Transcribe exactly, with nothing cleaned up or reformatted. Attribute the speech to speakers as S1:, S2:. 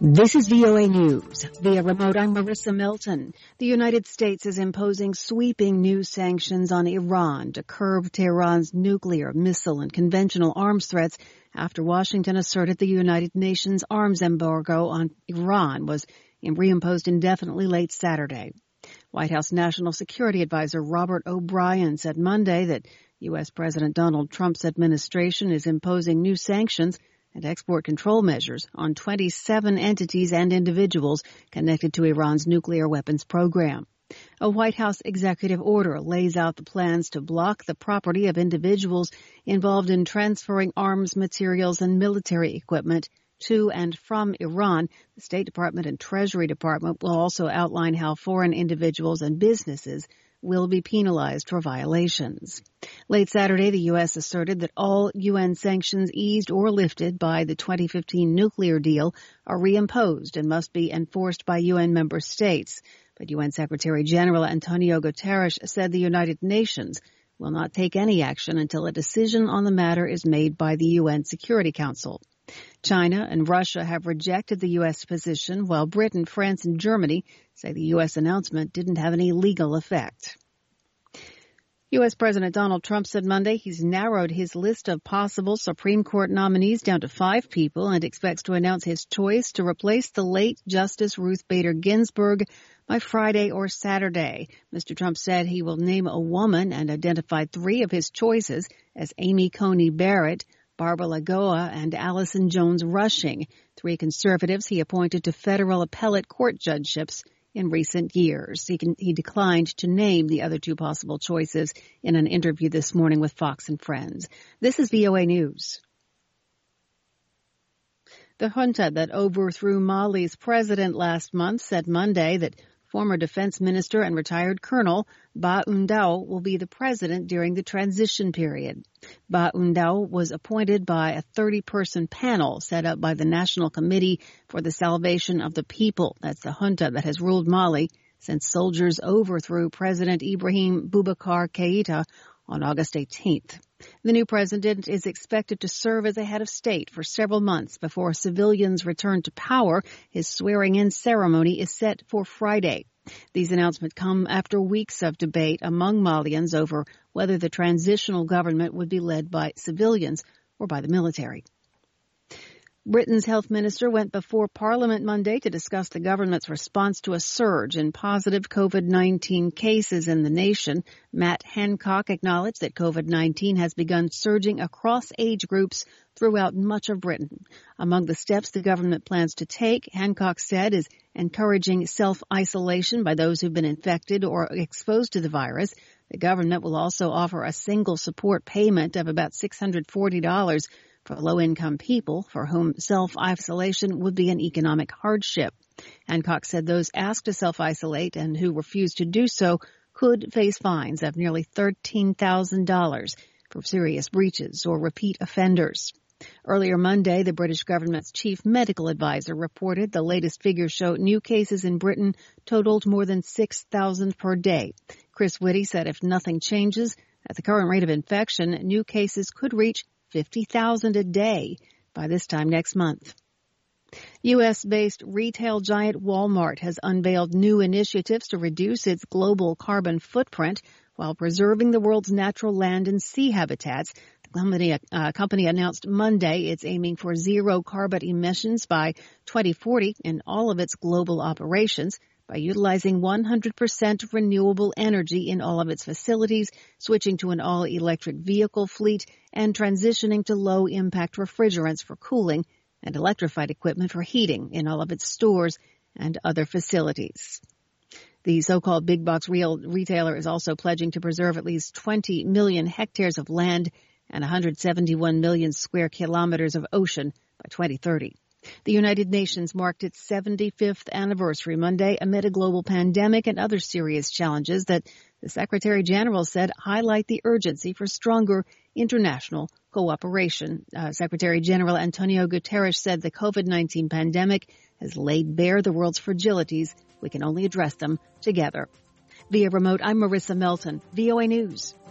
S1: This is V O A News. Via remote, I'm Marissa Milton. The United States is imposing sweeping new sanctions on Iran to curb Tehran's nuclear, missile, and conventional arms threats after Washington asserted the United Nations arms embargo on Iran was reimposed indefinitely late Saturday. White House National Security Advisor Robert O'Brien said Monday that U S. President Donald Trump's administration is imposing new sanctions and export control measures on twenty-seven entities and individuals connected to Iran's nuclear weapons program. A White House executive order lays out the plans to block the property of individuals involved in transferring arms materials and military equipment to and from Iran. The State Department and Treasury Department will also outline how foreign individuals and businesses will be penalized for violations. Late Saturday, the U S asserted that all U N sanctions eased or lifted by the twenty fifteen nuclear deal are reimposed and must be enforced by U N member states. But U N Secretary General Antonio Guterres said the United Nations will not take any action until a decision on the matter is made by the U N Security Council. China and Russia have rejected the U S position, while Britain, France, and Germany say the U S announcement didn't have any legal effect. U S. President Donald Trump said Monday he's narrowed his list of possible Supreme Court nominees down to five people and expects to announce his choice to replace the late Justice Ruth Bader Ginsburg by Friday or Saturday. Mister Trump said he will name a woman and identified three of his choices as Amy Coney Barrett, Barbara Lagoa, and Allison Jones Rushing, three conservatives he appointed to federal appellate court judgeships in recent years. He, can, he declined to name the other two possible choices in an interview this morning with Fox and Friends. This is V O A News. The junta that overthrew Mali's president last month said Monday that former defense minister and retired colonel Ba Undao will be the president during the transition period. Ba Undao was appointed by a thirty-person panel set up by the National Committee for the Salvation of the People. That's the junta that has ruled Mali since soldiers overthrew President Ibrahim Boubacar Keïta on August eighteenth. The new president is expected to serve as a head of state for several months before civilians return to power. His swearing-in ceremony is set for Friday. These announcements come after weeks of debate among Malians over whether the transitional government would be led by civilians or by the military. Britain's health minister went before Parliament Monday to discuss the government's response to a surge in positive COVID nineteen cases in the nation. Matt Hancock acknowledged that COVID nineteen has begun surging across age groups throughout much of Britain. Among the steps the government plans to take, Hancock said, is encouraging self-isolation by those who've been infected or exposed to the virus. The government will also offer a single support payment of about six hundred forty dollars for low-income people for whom self-isolation would be an economic hardship. Hancock said those asked to self-isolate and who refuse to do so could face fines of nearly thirteen thousand dollars for serious breaches or repeat offenders. Earlier Monday, the British government's chief medical advisor reported the latest figures show new cases in Britain totaled more than six thousand per day. Chris Whitty said if nothing changes, at the current rate of infection, new cases could reach fifty thousand a day by this time next month. U S-based retail giant Walmart has unveiled new initiatives to reduce its global carbon footprint while preserving the world's natural land and sea habitats. The company, uh, company announced Monday it's aiming for zero carbon emissions by twenty forty in all of its global operations by utilizing one hundred percent renewable energy in all of its facilities, switching to an all-electric vehicle fleet, and transitioning to low-impact refrigerants for cooling and electrified equipment for heating in all of its stores and other facilities. The so-called big box real retailer is also pledging to preserve at least twenty million hectares of land and one hundred seventy-one million square kilometers of ocean by twenty thirty. The United Nations marked its seventy-fifth anniversary Monday amid a global pandemic and other serious challenges that the Secretary General said highlight the urgency for stronger international cooperation. Uh, Secretary General Antonio Guterres said the COVID nineteen pandemic has laid bare the world's fragilities. We can only address them together. Via remote, I'm Marissa Milton, V O A News.